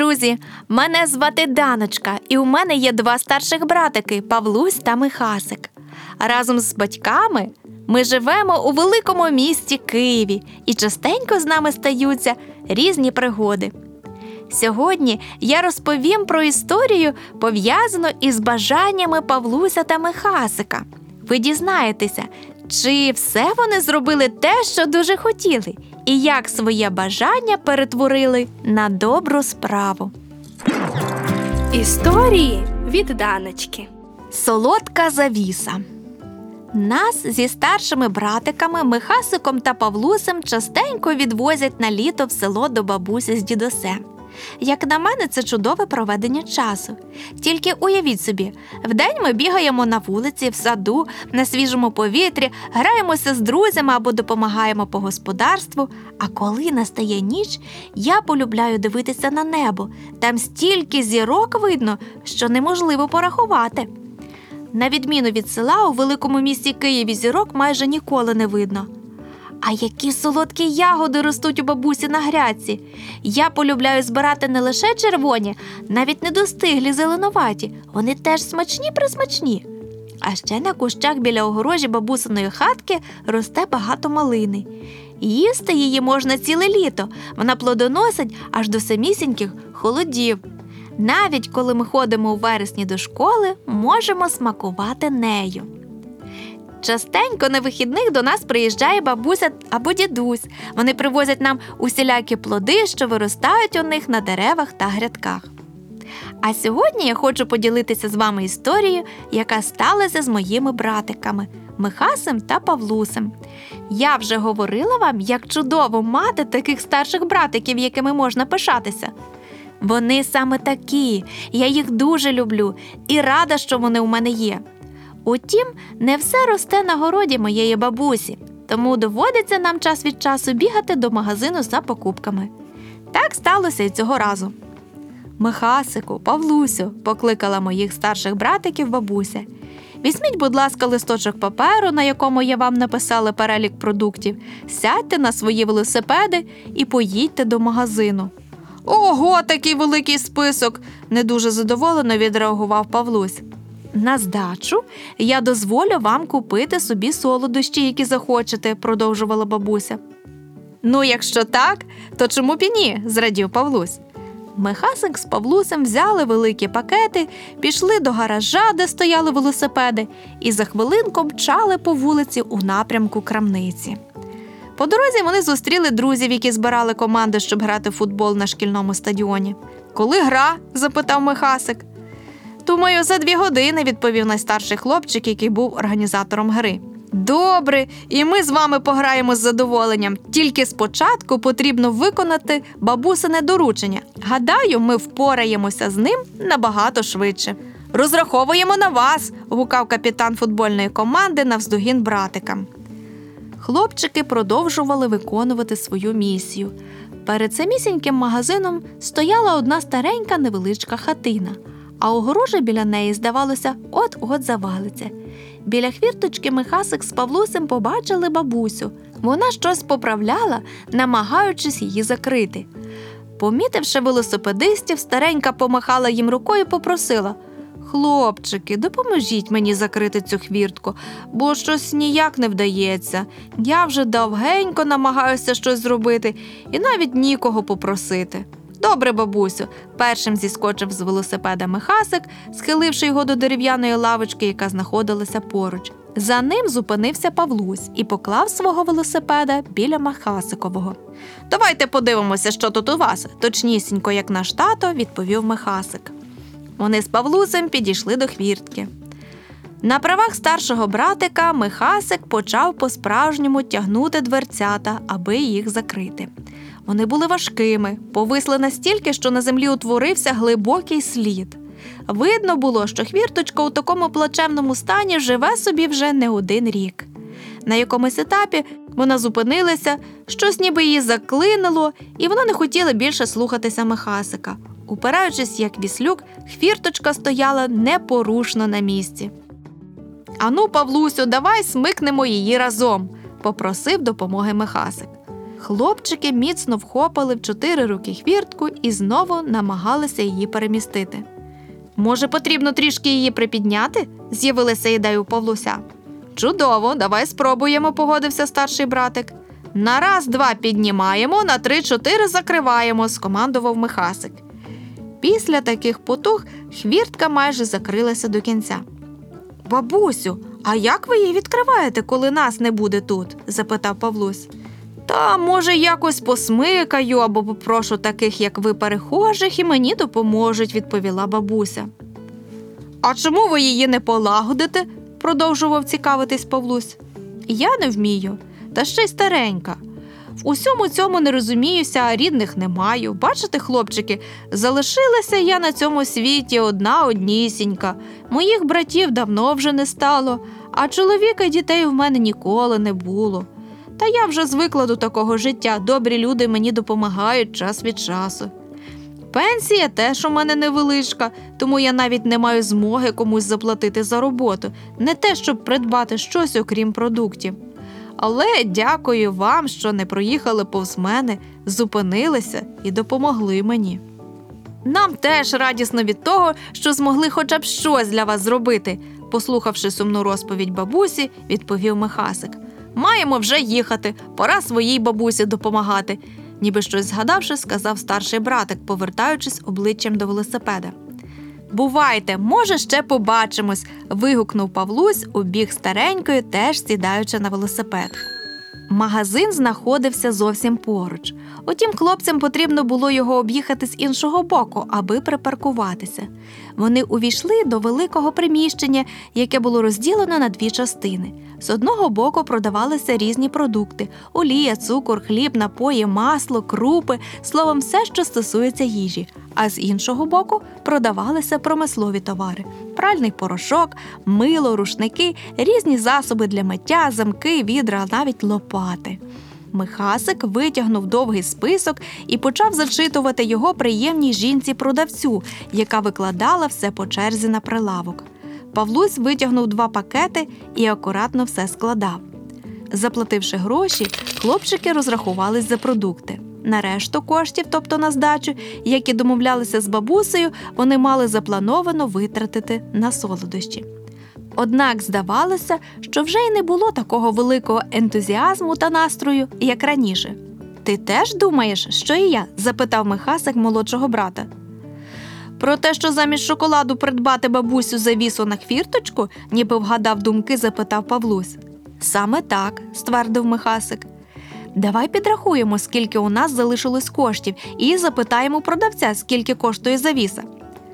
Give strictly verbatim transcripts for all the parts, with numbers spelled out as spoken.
друзі! Мене звати Даночка, і у мене є два старших братики – Павлусь та Михасик. Разом з батьками ми живемо у великому місті Києві, і частенько з нами стаються різні пригоди. Сьогодні я розповім про історію, пов'язану із бажаннями Павлуся та Михасика. Ви дізнаєтеся, чи все вони зробили те, що дуже хотіли, і як своє бажання перетворили на добру справу. Історії від Даночки. Солодка завіса. Нас зі старшими братиками Михасиком та Павлусем частенько відвозять на літо в село до бабусі з дідусем. Як на мене, це чудове проведення часу. Тільки уявіть собі, вдень ми бігаємо на вулиці, в саду, на свіжому повітрі, граємося з друзями або допомагаємо по господарству. А коли настає ніч, я полюбляю дивитися на небо. Там стільки зірок видно, що неможливо порахувати. На відміну від села, у великому місті Києві зірок майже ніколи не видно. А які солодкі ягоди ростуть у бабусі на грядці! Я полюбляю збирати не лише червоні, навіть недостиглі зеленуваті. Вони теж смачні-присмачні. А ще на кущах біля огорожі бабусиної хатки росте багато малини. Їсти її можна ціле літо. Вона плодоносить аж до самісіньких холодів. Навіть коли ми ходимо у вересні до школи, можемо смакувати нею. Частенько на вихідних до нас приїжджає бабуся або дідусь. Вони привозять нам усілякі плоди, що виростають у них на деревах та грядках. А сьогодні я хочу поділитися з вами історією, яка сталася з моїми братиками Михасем та Павлусем. Я вже говорила вам, як чудово мати таких старших братиків, якими можна пишатися. Вони саме такі, я їх дуже люблю і рада, що вони у мене є. Утім, не все росте на городі моєї бабусі, тому доводиться нам час від часу бігати до магазину за покупками. Так сталося і цього разу. «Михасику, Павлусю», – покликала моїх старших братиків бабуся. «Візьміть, будь ласка, листочок паперу, на якому я вам написала перелік продуктів, сядьте на свої велосипеди і поїдьте до магазину». «Ого, такий великий список!» – не дуже задоволено відреагував Павлусь. «На здачу я дозволю вам купити собі солодощі, які захочете», – продовжувала бабуся. «Ну, якщо так, то чому б і ні?» – зрадів Павлусь. Михасик з Павлусем взяли великі пакети, пішли до гаража, де стояли велосипеди, і за хвилинку мчали по вулиці у напрямку крамниці. По дорозі вони зустріли друзів, які збирали команди, щоб грати в футбол на шкільному стадіоні. «Коли гра?» – запитав Михасик. «Думаю, за дві години», – відповів найстарший хлопчик, який був організатором гри. «Добре, і ми з вами пограємо з задоволенням. Тільки спочатку потрібно виконати бабусине доручення. Гадаю, ми впораємося з ним набагато швидше». «Розраховуємо на вас», – гукав капітан футбольної команди навздогін братикам. Хлопчики продовжували виконувати свою місію. Перед самісіньким магазином стояла одна старенька невеличка хатина, а огорожа біля неї, здавалося, от-от завалиться. Біля хвірточки Михасик з Павлусем побачили бабусю. Вона щось поправляла, намагаючись її закрити. Помітивши велосипедистів, старенька помахала їм рукою і попросила: «Хлопчики, допоможіть мені закрити цю хвіртку, бо щось ніяк не вдається. Я вже довгенько намагаюся щось зробити і навіть нікого попросити». «Добре, бабусю», – першим зіскочив з велосипеда Михасик, схиливши його до дерев'яної лавочки, яка знаходилася поруч. За ним зупинився Павлусь і поклав свого велосипеда біля Михасикового. «Давайте подивимося, що тут у вас», – точнісінько, як наш тато, відповів Михасик. Вони з Павлусем підійшли до хвіртки. На правах старшого братика Михасик почав по-справжньому тягнути дверцята, аби їх закрити. Вони були важкими, повисли настільки, що на землі утворився глибокий слід. Видно було, що хвірточка у такому плачевному стані живе собі вже не один рік. На якомусь етапі вона зупинилася, щось ніби її заклинило, і вона не хотіла більше слухатися Михасика. Упираючись, як віслюк, хвірточка стояла непорушно на місці. «Ану, Павлусю, давай смикнемо її разом», – попросив допомоги Михасик. Хлопчики міцно вхопили в чотири руки хвіртку і знову намагалися її перемістити. «Може, потрібно трішки її припідняти?» – з'явилася ідея у Павлуся. «Чудово, давай спробуємо», – погодився старший братик. «На раз-два піднімаємо, на три-чотири закриваємо», – скомандував Михасик. Після таких потуг хвіртка майже закрилася до кінця. «Бабусю, а як ви її відкриваєте, коли нас не буде тут?» – запитав Павлусь. «Та, може, якось посмикаю або попрошу таких, як ви, перехожих, і мені допоможуть», – відповіла бабуся. «А чому ви її не полагодите?» – продовжував цікавитись Павлусь. «Я не вмію, та ще й старенька. В усьому цьому не розуміюся, а рідних не маю. Бачите, хлопчики, залишилася я на цьому світі одна однісінька. Моїх братів давно вже не стало, а чоловіка й дітей в мене ніколи не було. Та я вже звикла до такого життя, добрі люди мені допомагають час від часу. Пенсія теж у мене невеличка, тому я навіть не маю змоги комусь заплатити за роботу, не те, щоб придбати щось, окрім продуктів. Але дякую вам, що не проїхали повз мене, зупинилися і допомогли мені. Нам теж радісно від того, що змогли хоча б щось для вас зробити», – послухавши сумну розповідь бабусі, відповів Михасик. «Маємо вже їхати, пора своїй бабусі допомагати», – ніби щось згадавши, сказав старший братик, повертаючись обличчям до велосипеда. «Бувайте, може, ще побачимось», – вигукнув Павлусь у бік старенької, теж сідаючи на велосипед. Магазин знаходився зовсім поруч. Утім, хлопцям потрібно було його об'їхати з іншого боку, аби припаркуватися. Вони увійшли до великого приміщення, яке було розділено на дві частини. З одного боку продавалися різні продукти – олія, цукор, хліб, напої, масло, крупи, словом, все, що стосується їжі. А з іншого боку продавалися промислові товари – пральний порошок, мило, рушники, різні засоби для миття, замки, відра, навіть лопати. Михасик витягнув довгий список і почав зачитувати його приємній жінці-продавцю, яка викладала все по черзі на прилавок. Павлусь витягнув два пакети і акуратно все складав. Заплативши гроші, хлопчики розрахувались за продукти. На решту коштів, тобто на здачу, як і домовлялися з бабусею, вони мали заплановано витратити на солодощі. Однак здавалося, що вже й не було такого великого ентузіазму та настрою, як раніше. «Ти теж думаєш, що і я?» – запитав Михасик молодшого брата. «Про те, що замість шоколаду придбати бабусю завісу на хвірточку?» – ніби вгадав думки, запитав Павлусь. «Саме так», – ствердив Михасик. «Давай підрахуємо, скільки у нас залишилось коштів, і запитаємо продавця, скільки коштує завіса».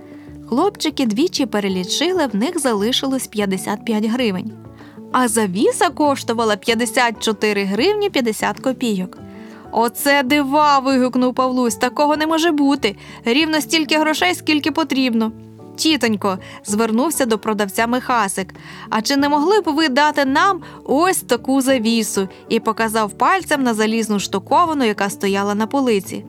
Хлопчики двічі перелічили, в них залишилось п'ятдесят п'ять гривень. А завіса коштувала п'ятдесят чотири гривні п'ятдесят копійок. «Оце дива!» – вигукнув Павлусь. «Такого не може бути! Рівно стільки грошей, скільки потрібно!» «Тітонько!» – звернувся до продавця Михасик. «А чи не могли б ви дати нам ось таку завісу?» І показав пальцем на залізну штуковину, яка стояла на полиці.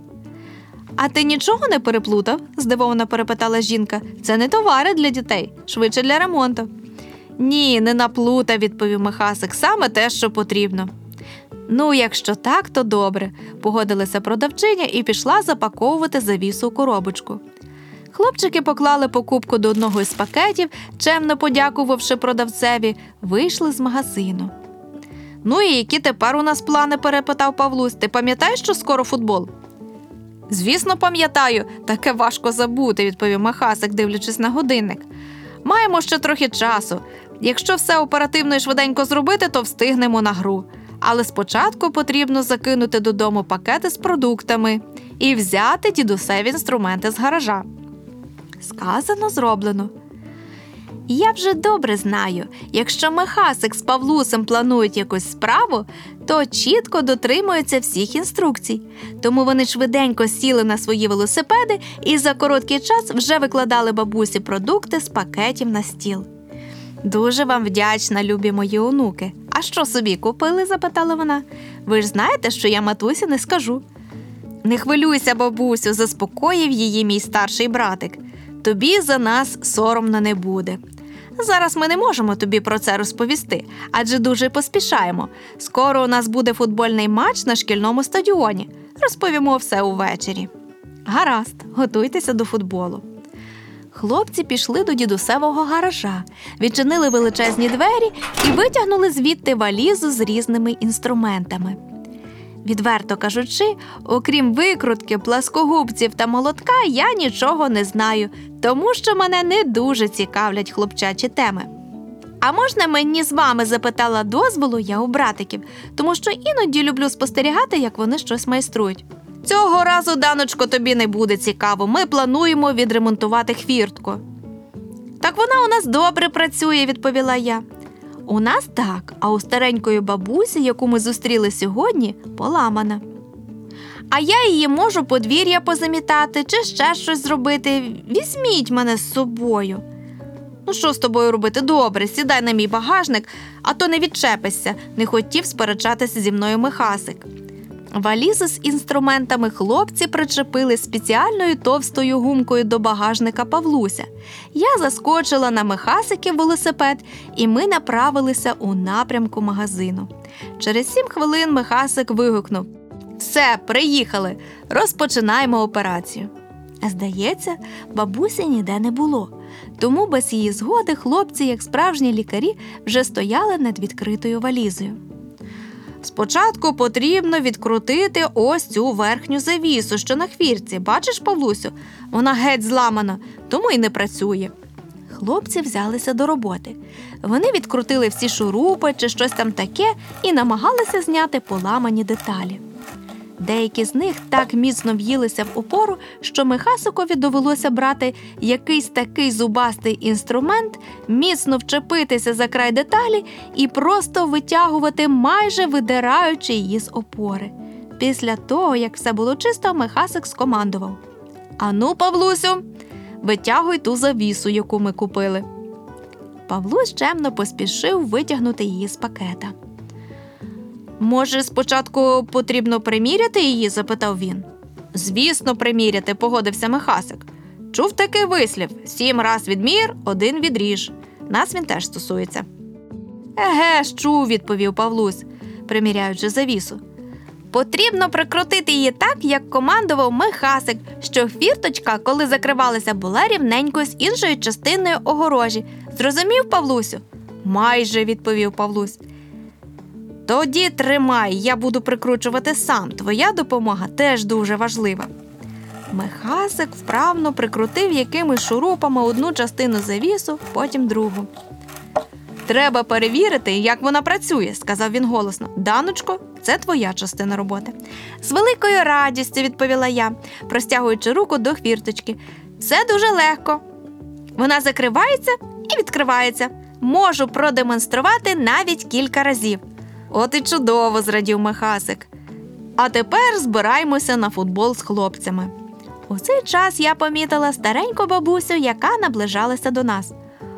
«А ти нічого не переплутав?» – здивовано перепитала жінка. «Це не товари для дітей, швидше для ремонту». «Ні, не наплутав», – відповів Михасик. «Саме те, що потрібно». «Ну, якщо так, то добре», – погодилася продавчиня і пішла запаковувати завісу у коробочку. Хлопчики поклали покупку до одного із пакетів, чемно подякувавши продавцеві, вийшли з магазину. «Ну і які тепер у нас плани?» – перепитав Павлусь. «Ти пам'ятаєш, що скоро футбол?» «Звісно, пам'ятаю, таке важко забути», – відповів Михасик, дивлячись на годинник. «Маємо ще трохи часу. Якщо все оперативно і швиденько зробити, то встигнемо на гру. Але спочатку потрібно закинути додому пакети з продуктами і взяти дідусеві інструменти з гаража». Сказано, зроблено. Я вже добре знаю, якщо Михасик з Павлусем планують якусь справу, то чітко дотримуються всіх інструкцій. Тому вони швиденько сіли на свої велосипеди і за короткий час вже викладали бабусі продукти з пакетів на стіл. «Дуже вам вдячна, любі мої онуки. А що собі купили?» – запитала вона. «Ви ж знаєте, що я матусі не скажу». «Не хвилюйся, бабусю», – заспокоїв її мій старший братик. «Тобі за нас соромно не буде. Зараз ми не можемо тобі про це розповісти, адже дуже поспішаємо. Скоро у нас буде футбольний матч на шкільному стадіоні. Розповімо все увечері. Гаразд, готуйтеся до футболу. Хлопці пішли до дідусевого гаража, відчинили величезні двері і витягнули звідти валізу з різними інструментами. Відверто кажучи, окрім викрутки, пласкогубців та молотка, я нічого не знаю, тому що мене не дуже цікавлять хлопчачі теми. «А можна мені з вами?» – запитала дозволу я у братиків, тому що іноді люблю спостерігати, як вони щось майструють. «Цього разу, Даночко, тобі не буде цікаво. Ми плануємо відремонтувати хвіртку». «Так вона у нас добре працює», – відповіла я. «У нас так, а у старенької бабусі, яку ми зустріли сьогодні, поламана. А я її можу подвір'я позамітати чи ще щось зробити. Візьміть мене з собою». «Ну що з тобою робити? Добре, сідай на мій багажник, а то не відчепишся», – не хотів сперечатися зі мною Михасик. Валізу з інструментами хлопці причепили спеціальною товстою гумкою до багажника Павлуся. Я заскочила на Михасиків велосипед, і ми направилися у напрямку магазину. Через сім хвилин Михасик вигукнув: «Все, приїхали, розпочинаємо операцію». Здається, бабусі ніде не було, тому без її згоди хлопці, як справжні лікарі, вже стояли над відкритою валізою. «Спочатку потрібно відкрутити ось цю верхню завісу, що на хвіртці. Бачиш, Павлусю? Вона геть зламана, тому й не працює». Хлопці взялися до роботи. Вони відкрутили всі шурупи чи щось там таке і намагалися зняти поламані деталі. Деякі з них так міцно в'їлися в опору, що Михасикові довелося брати якийсь такий зубастий інструмент, міцно вчепитися за край деталі і просто витягувати, майже видираючи її з опори. Після того, як все було чисто, Михасик скомандував: «Ану, Павлусю, витягуй ту завісу, яку ми купили». Павлусь чемно поспішив витягнути її з пакета. «Може, спочатку потрібно приміряти її?» – запитав він. «Звісно, приміряти», – погодився Михасик. «Чув такий вислів: сім раз відмір, один відріж. Нас він теж стосується». «Еге ж, чув», – відповів Павлусь, приміряючи завісу. «Потрібно прикрутити її так, як командував Михасик, щоб фірточка, коли закривалася, була рівненькою з іншою частиною огорожі. Зрозумів, Павлусю?» «Майже», – відповів Павлусь. «Тоді тримай, я буду прикручувати сам. Твоя допомога теж дуже важлива». Михасик вправно прикрутив якимись шурупами одну частину завісу, потім другу. «Треба перевірити, як вона працює», – сказав він голосно. «Даночко, це твоя частина роботи». «З великою радістю», – відповіла я, простягуючи руку до хвірточки. «Все дуже легко. Вона закривається і відкривається. Можу продемонструвати навіть кілька разів». «От і чудово», – зрадів Михасик. «А тепер збираємося на футбол з хлопцями». У цей час я помітила стареньку бабусю, яка наближалася до нас.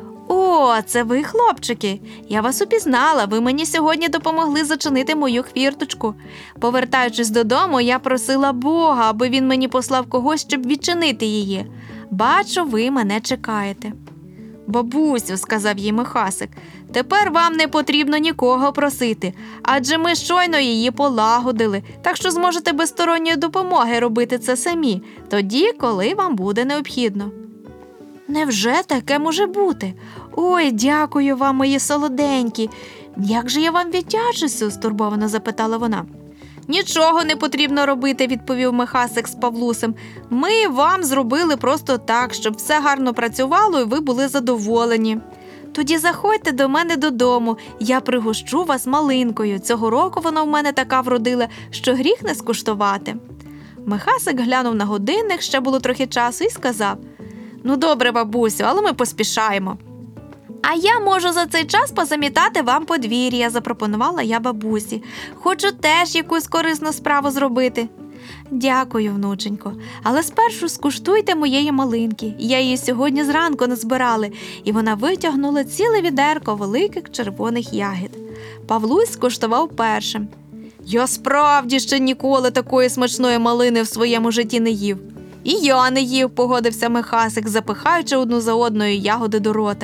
«О, це ви, хлопчики! Я вас упізнала, ви мені сьогодні допомогли зачинити мою хвірточку. Повертаючись додому, я просила Бога, аби він мені послав когось, щоб відчинити її. Бачу, ви мене чекаєте». «Бабусю», – сказав їй Михасик, – «тепер вам не потрібно нікого просити, адже ми щойно її полагодили, так що зможете без сторонньої допомоги робити це самі, тоді, коли вам буде необхідно». «Невже таке може бути? Ой, дякую вам, мої солоденькі. Як же я вам віддячуся?» – стурбовано запитала вона. «Нічого не потрібно робити», – відповів Михасик з Павлусем. «Ми вам зробили просто так, щоб все гарно працювало і ви були задоволені». «Тоді заходьте до мене додому, я пригощу вас малинкою. Цього року вона в мене така вродила, що гріх не скуштувати». Михасик глянув на годинник, ще було трохи часу, і сказав: «Ну добре, бабусю, але ми поспішаємо». «А я можу за цей час позамітати вам подвір'я», – запропонувала я бабусі. «Хочу теж якусь корисну справу зробити». «Дякую, внученько, але спершу скуштуйте моєї малинки. Я її сьогодні зранку назбирали», і вона витягнула ціле відерко великих червоних ягід. Павлусь скуштував першим. «Я справді ще ніколи такої смачної малини в своєму житті не їв». «І я не їв», – погодився Михасик, запихаючи одну за одною ягоди до рота.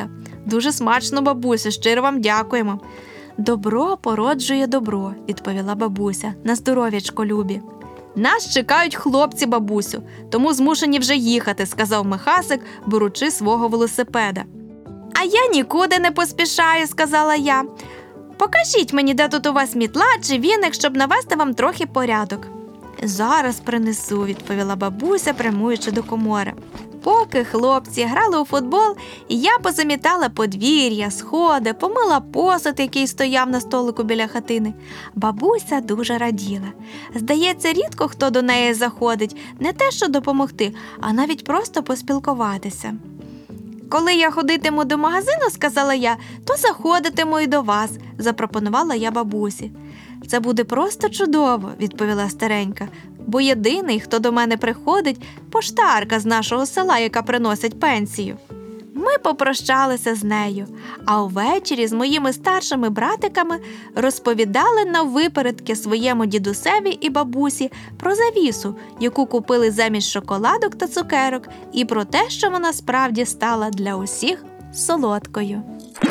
Дуже смачно, бабусю, щиро вам дякуємо. Добро породжує добро, відповіла бабуся. На здоров'ячко, любі. Нас чекають хлопці, бабусю, тому змушені вже їхати, сказав Михасик, беручи свого велосипеда. А я нікуди не поспішаю, сказала я. Покажіть мені, де тут у вас мітла чи віник, щоб навести вам трохи порядок. Зараз принесу, відповіла бабуся, прямуючи до комори. Поки хлопці грали у футбол, я позамітала подвір'я, сходи, помила посуд, який стояв на столику біля хатини. Бабуся дуже раділа. Здається, рідко хто до неї заходить, не те, що допомогти, а навіть просто поспілкуватися. Коли я ходитиму до магазину, сказала я, то заходитиму і до вас, запропонувала я бабусі. Це буде просто чудово, відповіла старенька, бо єдиний, хто до мене приходить, поштарка з нашого села, яка приносить пенсію. Ми попрощалися з нею, а увечері з моїми старшими братиками розповідали наввипередки своєму дідусеві і бабусі про завісу, яку купили замість шоколадок та цукерок, і про те, що вона справді стала для усіх солодкою.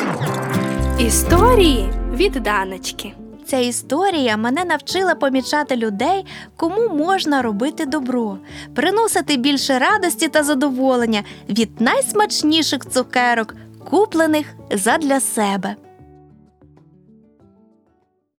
Історії від Даночки. Ця історія мене навчила помічати людей, кому можна робити добро, приносити більше радості та задоволення від найсмачніших цукерок, куплених задля себе.